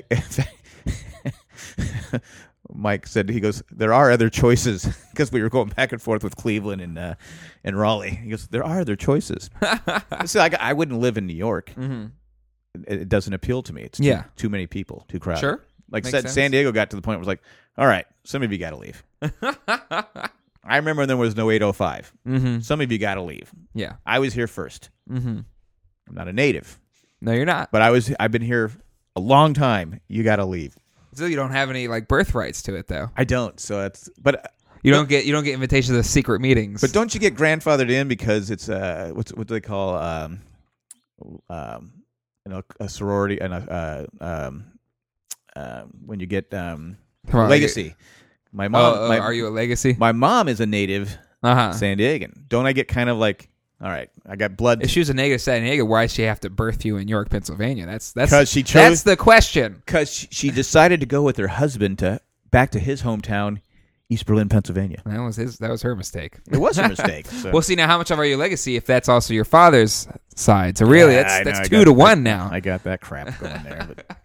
Mike said he goes, there are other choices because we were going back and forth with Cleveland and uh, and Raleigh. He goes, there are other choices. See, I, I wouldn't live in New York. Mm-hmm. It, it doesn't appeal to me. It's too, Yeah. too many people, too crowded. Sure. Like I Makes said, sense. San Diego got to the point where it was like, all right, some of you got to leave. I remember when there was no eight oh five. Mm-hmm. Some of you got to leave. Yeah. I was here first. Mm-hmm. I'm not a native, No, you're not. but I was. I've been here a long time. You got to leave. Still, you don't have any like birthrights to it, though. I don't. So that's. But You don't get you don't get invitations to the secret meetings. but don't you get grandfathered in because it's uh what's what do they call um um you know a sorority and a uh, um uh, when you get um Come on, legacy. My Oh, mom. oh, my, are you a legacy? my mom is a native Uh huh. San Diegan. Don't I get kind of like, all right, I got blood If she was a negative San Diego, why does she have to birth you in York, Pennsylvania? That's that's 'Cause she chose- that's the question. because she, she decided to go with her husband to back to his hometown, East Berlin, Pennsylvania. That was his. That was her mistake. It was a mistake. So. Well, see now, how much of are you legacy if that's also your father's side? So really, Yeah, I that's know, that's I two got- to one now. I got that crap going there. But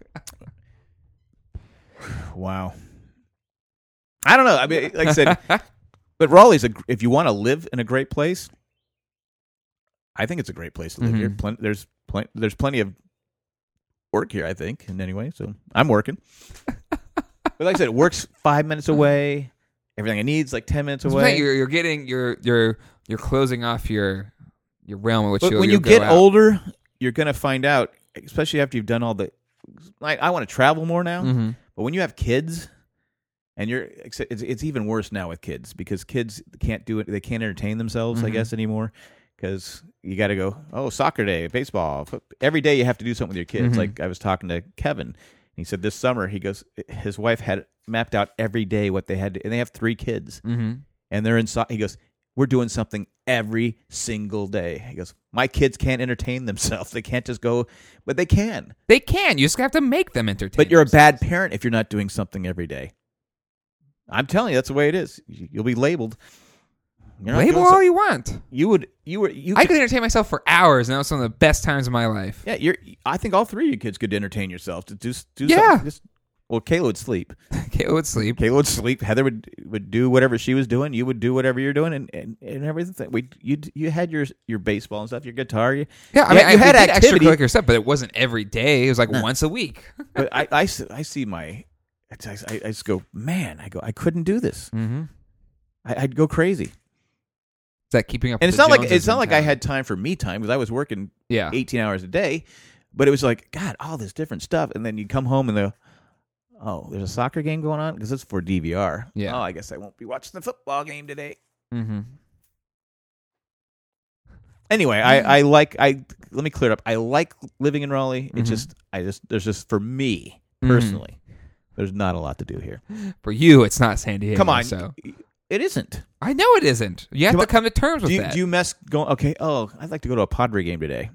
wow. I don't know. I mean, like I said, but Raleigh's a. If you want to live in a great place, I think it's a great place to live Mhm. here. Plen- there's plen- there's plenty of work here, I think, in any way. So I'm working. But like I said, it works five minutes away. Everything I need is like ten minutes It's away. like You're, you're getting you're you're you're closing off your your realm in which But you'll, when you'll you go get out. older, you're gonna find out, especially after you've done all the. Like I want to travel more now, Mhm. but when you have kids, and you're, it's, it's even worse now with kids because kids can't do it. They can't entertain themselves, I Mhm. guess, anymore. Because you got to go, oh, soccer day, baseball. Every day you have to do something with your kids. Mhm. Like I was talking to Kevin, and he said this summer, he goes, his wife had mapped out every day what they had to, and they have three kids. Mhm. And they're in, so- he goes, we're doing something every single day. He goes, my kids can't entertain themselves. They can't just go, but they can. They can. You just have to make them entertain. But you're a themselves. bad parent if you're not doing something every day. I'm telling you, that's the way it is. You'll be labeled. You're not Label doing all so- you want. You would, you were, you. I could- could entertain myself for hours, and that was some of the best times of my life. Yeah, you're. I think all three of you kids could entertain yourself to do do Yeah. something. Just, well, Kayla would sleep. Kayla would sleep. Kayla would sleep. Heather would would do whatever she was doing. You would do whatever you're doing, and, and, and everything. We you you had your your baseball and stuff, your guitar. You, Yeah, I you mean, had- you I, had we did activity. extracurricular stuff, but it wasn't every day. It was like once a week. but I, I, s- I see my. I, I, I just go, man. I go. I couldn't do this. Mm-hmm. I, I'd go crazy. Is that keeping up? And with it's the not like Joneses it's not like I mentality? had time for me time because I was working Yeah. eighteen hours a day. But it was like, God, all this different stuff, and then you come home and the. Oh, there's a soccer game going on because it's for D V R. Yeah. Oh, I guess I won't be watching the football game today. Mm-hmm. Anyway, I, I like I let me clear it up. I like living in Raleigh. It's Mhm. just I just there's just for me Mhm. personally, there's not a lot to do here. For you, it's not San Diego. Come on, So it isn't. I know it isn't. You have Come to on. come to terms with Do you, that. do you mess going? Okay. Oh, I'd like to go to a Padre game today.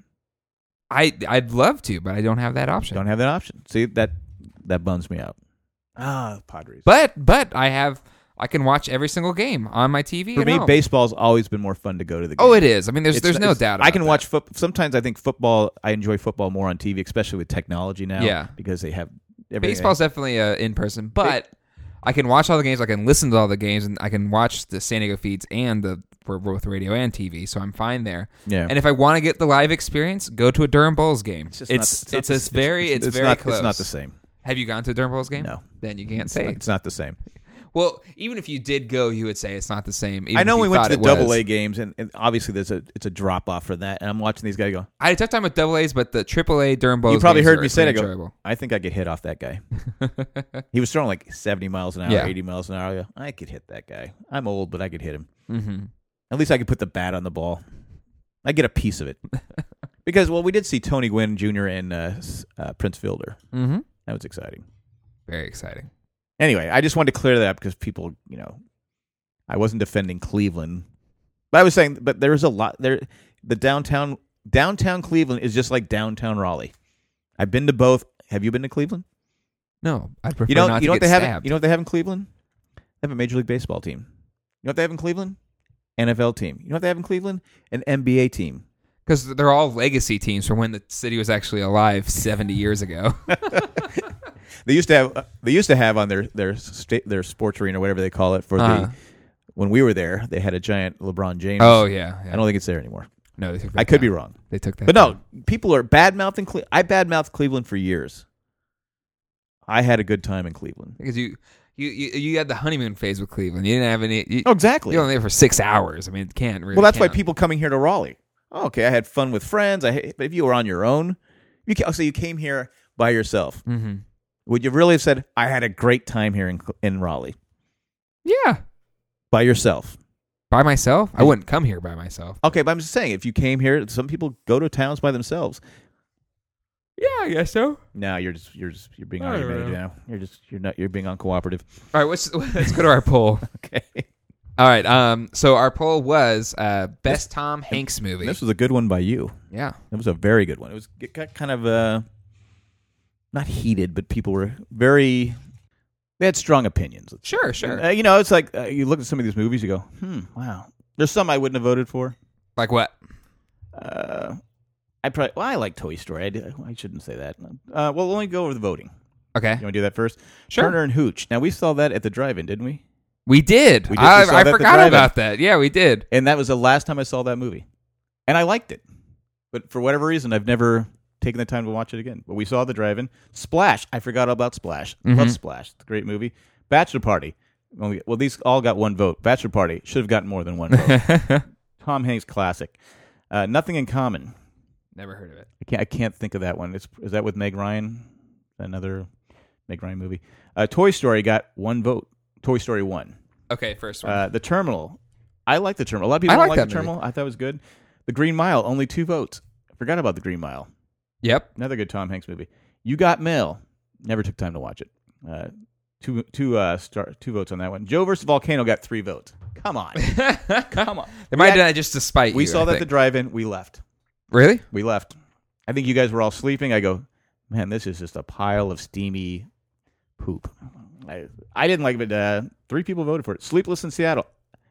I I'd love to, but I don't have that option. Don't have that option. See that that bums me out. Ah, Padres. But but I have I can watch every single game on my T V. for at me, home. baseball's always been more fun to go to the game. Oh, it is. I mean, there's It's- there's no it's- doubt. I about can that. watch football. Sometimes I think football. I enjoy football more on T V, especially with technology now. Yeah. because they have everything. Baseball's definitely uh, in person, but I can watch all the games. I can listen to all the games, and I can watch the San Diego feeds and the for both radio and T V. So I'm fine there. Yeah. And if I want to get the live experience, go to a Durham Bulls game. It's just it's not- it's, not a the- very it's, very not, close. It's not the same. Have you gone to a Durham Bulls game? No. Then you can't It's say. not, it's not the same. Well, even if you did go, you would say it's not the same. even I know if you we went thought to the it was. double A games, and, and obviously there's a it's a drop off for that. And I'm watching these guys go. I had a tough time with double A's, but the triple A Durham Bulls. You probably games heard are me say that. I pretty go, enjoyable. I think I could hit off that guy. He was throwing like seventy miles an hour, Yeah. eighty miles an hour. I go, I could hit that guy. I'm old, but I could hit him. Mm-hmm. At least I could put the bat on the ball. I get a piece of it because well, we did see Tony Gwynn Junior and uh, s- uh, Prince Fielder. Mm-hmm. That was exciting. Very exciting. Anyway, I just wanted to clear that up because people, you know, I wasn't defending Cleveland, but I was saying, but there is a lot there. The downtown downtown Cleveland is just like downtown Raleigh. I've been to both. Have you been to Cleveland? No, I'd prefer You know, not you know to what get they have. stabbed. You know what they have in Cleveland? They have a Major League Baseball team. You know what they have in Cleveland? N F L team. You know what they have in Cleveland? An N B A team. Because they're all legacy teams from when the city was actually alive seventy years ago. They used to have. Uh, they used to have on their their state their sports arena, whatever they call it, for Uh-huh. the when we were there. They had a giant LeBron James. Oh yeah, yeah. I don't think it's there anymore. No, they took that I could be down. wrong, They took that. but down. no, people are bad mouthing. Cle- I bad mouthed Cleveland for years. I had a good time in Cleveland. because you, you you you had the honeymoon phase with Cleveland. You didn't have any. You, Oh, exactly. You were only there for six hours. I mean, it can't really. Well, that's why count. people coming here to Raleigh. Oh, okay, I had fun with friends. I but if you were on your own, you ca- so you came here by yourself. Mm-hmm. Would you really have said, "I had a great time here in in Raleigh Yeah, by yourself"? by myself. I wouldn't come here by myself. Okay, but I'm just saying, if you came here, some people go to towns by themselves. Yeah, I guess so. No, you're just you're just you're being I don't argumentative know. now. You're just you're not you're being uncooperative. All right, let's let's go to our poll. Okay, All right. Um. So our poll was uh best Tom Hanks movie. this was a good one by you. Yeah. It was a very good one. It was it got kind of uh not heated, but people were very. They had strong opinions. Sure. Sure. Uh, you know, it's like uh, you look at some of these movies, you go, hmm, wow. There's some I wouldn't have voted for. Like what? Uh, I probably well, I like Toy Story. I, did, I shouldn't say that. Uh, well, let me go over the voting. Okay. You want to do that first? Sure. Turner and Hooch. Now we saw that at the drive-in, didn't we? We did. We did. We I, saw I that at the forgot drive-in. about that. Yeah, we did. And that was the last time I saw that movie, and I liked it. but for whatever reason, I've never taken the time to watch it again. But we saw the drive-in. Splash. I forgot about Splash. Mm-hmm. Love Splash. It's a great movie. Bachelor Party. Only, well, these all got one vote. Bachelor Party should have gotten more than one vote. Tom Hanks classic. Uh, Nothing in Common. Never heard of it. I can't. I can't think of that one. It's, is that with Meg Ryan? Another Meg Ryan movie. Uh, Toy Story got one vote. Toy Story one. Okay, first one. Uh, the Terminal. I like The Terminal. A lot of people I don't like like that The Terminal. I thought it was good. The Green Mile. Only two votes. I forgot about The Green Mile. Yep. Another good Tom Hanks movie. You Got Mail. Never took time to watch it. Uh, two two uh, star, two votes on that one. Joe versus Volcano got three votes. Come on. Come on. They might have done it just to spite We you. saw I that at think. the drive-in. We left. Really? We left. I think you guys were all sleeping. I go, man, this is just a pile of steamy poop. I, I didn't like it, but uh, three people voted for it. Sleepless in Seattle.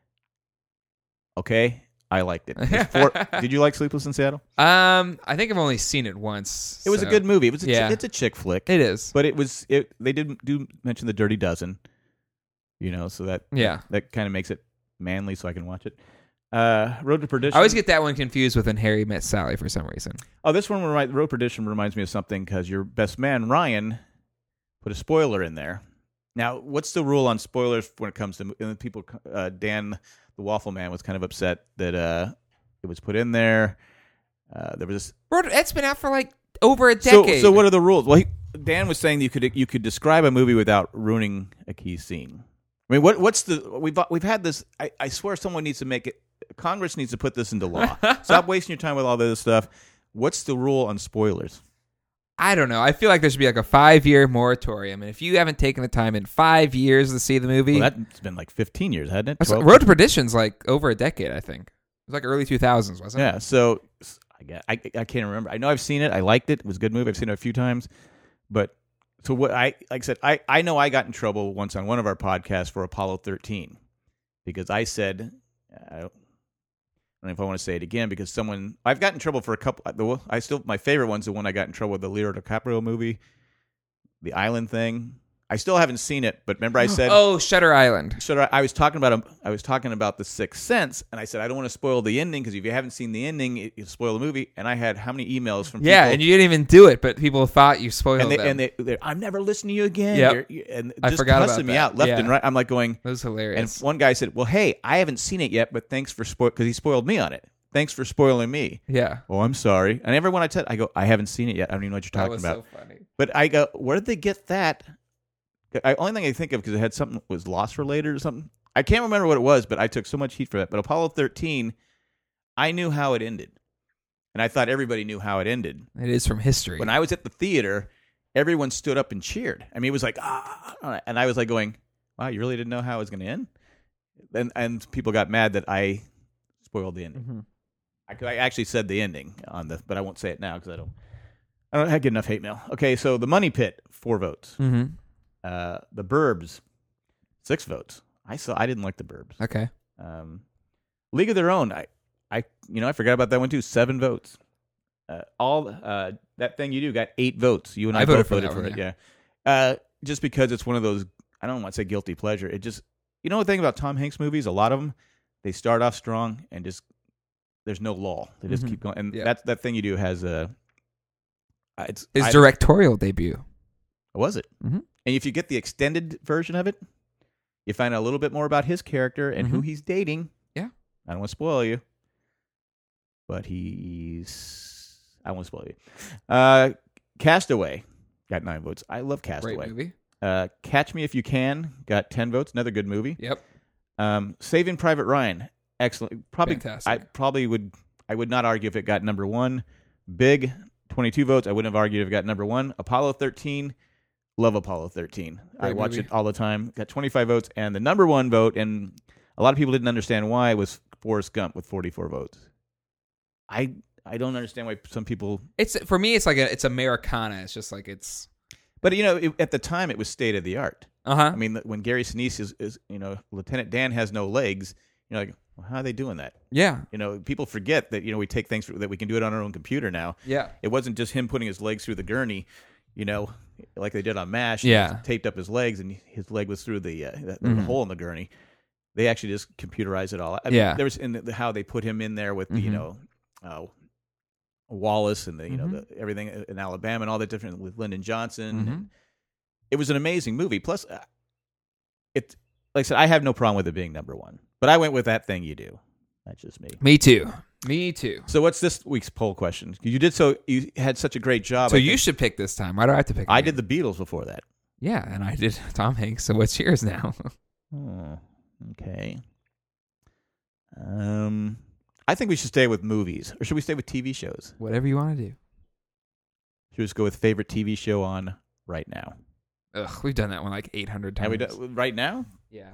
Okay, I liked it. It was four, did you like Sleepless in Seattle? Um, I think I've only seen it once. It was so- a good movie. It was a, Yeah. it's a chick flick. It is. But it was it. They did do mention the Dirty Dozen, you know, so that Yeah. that kind of makes it manly, so I can watch it. Uh, Road to Perdition. I always get that one confused with When Harry Met Sally for some reason. Oh, this one, remi- Road to Perdition, reminds me of something because your best man Ryan put a spoiler in there. Now, what's the rule on spoilers when it comes to and people? Uh, Dan, the Waffle Man, was kind of upset that uh, it was put in there. Uh, there was this Road- It's been out for like over a So, decade. so what are the rules? Well, he, Dan was saying that you could you could describe a movie without ruining a key scene. I mean, what what's the we've we've had this? I, I swear, someone needs to make it. Congress needs to put this into law. Stop wasting your time with all this stuff. What's the rule on spoilers? I don't know. I feel like there should be like a five-year moratorium, and if you haven't taken the time in five years to see the movie, Well, that's been like fifteen years, hasn't it? That's- twelve? Road to Perdition's like over a decade. I think it was like early two thousands, wasn't it? Yeah. So I get, I I can't remember. I know I've seen it. I liked it. It was a good movie. I've seen it a few times. But so what? I like I said. I I know I got in trouble once on one of our podcasts for Apollo thirteen because I said. I don't, I don't know if I want to say it again because someone I've gotten in trouble for a couple. The I still my favorite one's the one I got in trouble with the Leonardo DiCaprio movie, the Island thing. I still haven't seen it, but remember I said, "Oh, Shutter Island." Should I, I was talking about a, I was talking about The Sixth Sense, and I said I don't want to spoil the ending because if you haven't seen the ending, it, you spoil the movie. And I had how many emails from Yeah, people, and you didn't even do it, but people thought you spoiled and they, them. and they, they're, I'm never listening to you again. Yep. You're- you- and I just forgot about cussing me that. out left Yeah. and right. I'm like going. That was And hilarious. one guy said, "Well, hey, I haven't seen it yet, but thanks for spoil because he spoiled me on it. Thanks for spoiling me." Yeah, Oh, I'm sorry. And everyone I said, I go, I haven't seen it yet. I don't even know what you're that talking was about. so funny. But I go, where did they get that? I only thing I think of because it had something was Lost related or something. I can't remember what it was, but I took so much heat for that. But Apollo thirteen, I knew how it ended, and I thought everybody knew how it ended. It is from history. When I was at the theater, everyone stood up and cheered. I mean, it was like ah, and I was like going, "Wow, you really didn't know how it was going to end?" And and people got mad that I spoiled the ending. Mm-hmm. I, I actually said the ending on the, but I won't say it now because I don't. I don't get enough hate mail. Okay, so the Money Pit, four votes. Mm-hmm. Uh, the Burbs, six votes. I saw. I didn't like the Burbs. Okay. Um, League of Their Own. I, I, you know, I forgot about that one too. Seven votes. Uh, all uh, that thing you do got eight votes. You and I, I voted both for voted that for one, it. yeah. Yeah. Uh, just because it's one of those. I don't want to say guilty pleasure. It just. You know the thing about Tom Hanks movies? A lot of them, they start off strong and just. There's no lull. They just Mhm. keep going. And Yeah. that that thing you do has a. Uh, it's His I- directorial debut. Was it? Mhm. And if you get the extended version of it, you find out a little bit more about his character and who Mhm. he's dating. Yeah. I don't want to spoil you, but he's. I won't spoil you. Uh, Castaway got nine votes. I love Great Castaway. movie. Uh, Catch Me If You Can got ten votes. Another good movie. Yep. Um, Saving Private Ryan, excellent. Probably, Fantastic. I probably would. I would not argue if it got number one. Big, twenty-two votes. I wouldn't have argued if it got number one. Apollo thirteen. Love Apollo thirteen. I Great watch movie. it all the time. Got twenty-five votes, and the number one vote, and a lot of people didn't understand why, was Forrest Gump with forty-four votes. I I don't understand why some people. It's for me. It's like a. It's Americana. It's just like it's. But you know, it, at the time, it was state of the art. Uh huh. I mean, when Gary Sinise is, is, you know, Lieutenant Dan has no legs. You're like, well, how are they doing that? Yeah. You know, people forget that you know we take things for, that we can do it on our own computer now. Yeah. It wasn't just him putting his legs through the gurney, you know, like they did on MASH. Yeah. He just taped up his legs and his leg was through the, uh, the, the Mhm. hole in the gurney. They actually just computerized it all. I mean, Yeah. there was in the, how they put him in there with the, you Mhm. know, uh, Wallace and the you Mm-hmm. know the, everything in Alabama and all that different with Lyndon Johnson. Mm-hmm. And it was an amazing movie. Plus, uh, it like I said, I have no problem with it being number one. But I went with That Thing You Do. That's just me. Me too. Me too. So what's this week's poll question? You did so. You had such a great job. So I you think. should pick this time. Why do I have to pick? I again? did the Beatles before that. Yeah, and I did Tom Hanks. So what's yours now? Oh, okay. Um, I think we should stay with movies, or should we stay with T V shows? Whatever you want to do. Should we just go with favorite T V show on right now? Ugh, we've done that one like eight hundred times. Have we done right now? Yeah.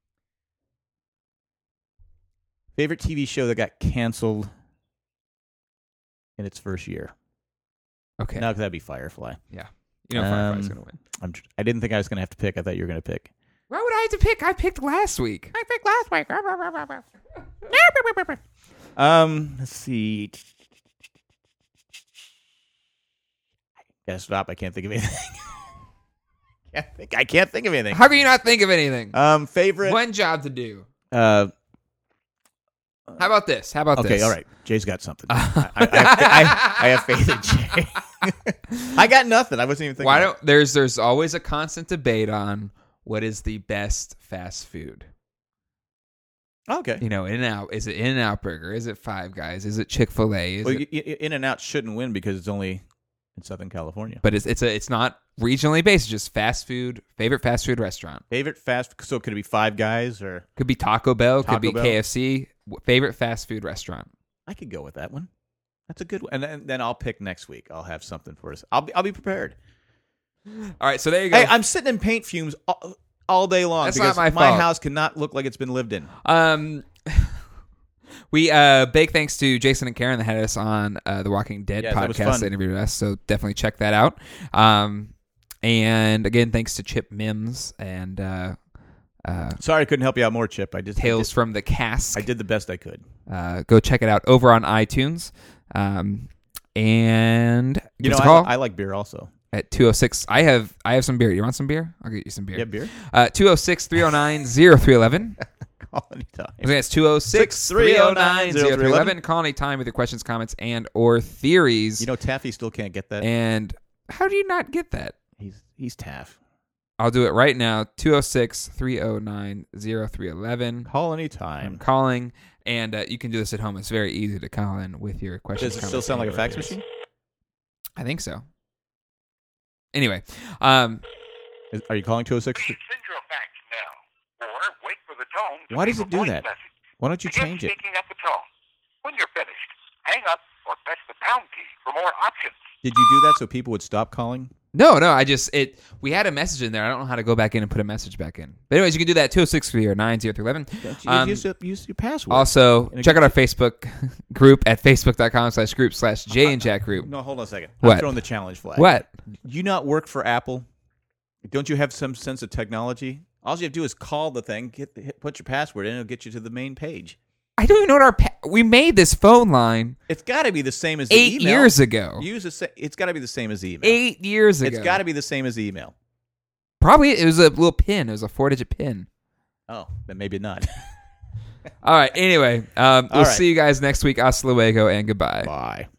Favorite T V show that got canceled in its first year? Okay. No, that'd be Firefly. Yeah. You know Firefly's Um, going to win. I'm. tr- I didn't think I was going to have to pick. I thought you were going to pick. Why would I have to pick? I picked last week. I picked last week. um, let's see. Gotta stop. I can't think of anything. can't think, I can't think of anything. How can you not think of anything? Um, favorite. One job to do. Uh, How about this? How about okay, this? all right. Jay's got something. I, I, I, I have faith in Jay. I got nothing. I wasn't even thinking. Why about don't there's there's always a constant debate on what is the best fast food. it. Okay. You know, In and Out. Is it In and Out Burger? Is it Five Guys? Is it Chick Fil A? Is Well, it? y- y- In and Out shouldn't win because it's only in Southern California. But it's it's a it's not regionally based. It's just fast food. Favorite fast food restaurant. Favorite fast. So could it be Five Guys or Could be Taco Bell. Taco could be Bell. K F C. Favorite fast food restaurant. I could go with that one. That's a good one. And then, then I'll pick next week. I'll have something for us. I'll be I'll be prepared. All right, so there you go. Hey, I'm sitting in paint fumes all, all day long That's because not my fault. house cannot look like it's been lived in. Um, we uh, big thanks to Jason and Karen that had us on uh, the Walking Dead Yes, that was podcast fun. that interviewed us. So definitely check that out. Um, and again, thanks to Chip Mims and uh, uh, Sorry I couldn't help you out more, Chip. I just Tales I did, from the Cask. I did the best I could. Uh, go check it out over on iTunes. Um, and You give know, us a call I, I like beer also. at two oh six. I have I have some beer. You want some beer? I'll get you some beer. Yeah, beer. Uh, two oh six, three oh nine, oh three one one. Call anytime. Again, it's two oh six, three oh nine, oh three one one. Call anytime with your questions, comments, and or theories. You know, Taffy still can't get that. And how do you not get that? He's he's Taff. I'll do it right now. two oh six, three oh nine, oh three one one. Call I'm anytime. calling, and uh, you can do this at home. It's very easy to call in with your questions. Does it still comments, sound like and a fax or theories. machine? I think so. Anyway, um, Is, are you calling two oh six? Please send your fax now, or wait for the tone to Why leave does a it do voice that? message. Why don't you Begin change it? speaking at the tone. When you're finished, hang up or press the pound key for more options. Did you do that so people would stop calling? no, no, I just, it. we had a message in there. I don't know how to go back in and put a message back in. But anyways, you can do that, two oh six, three oh nine, oh three one one. Don't you Um, use, your- use your password. Also, And it check out our gets Facebook group at facebook.com slash group slash Jay and Jack group. No, hold on a second. What? I'm throwing the challenge flag. What? You not work for Apple? Don't you have some sense of technology? All you have to do is call the thing, get hit, put your password in, and it'll get you to the main page. I don't even know what our, pa- we made this phone line It's got to be the same as the eight email. years ago. Use a, sa- it's got to be the same as email. Eight years ago. It's got to be the same as email. Probably it was a little pin. It was a four digit pin. Oh, then maybe not. All right. Anyway, um, we'll All right. see you guys next week. Hasta luego and goodbye. Bye.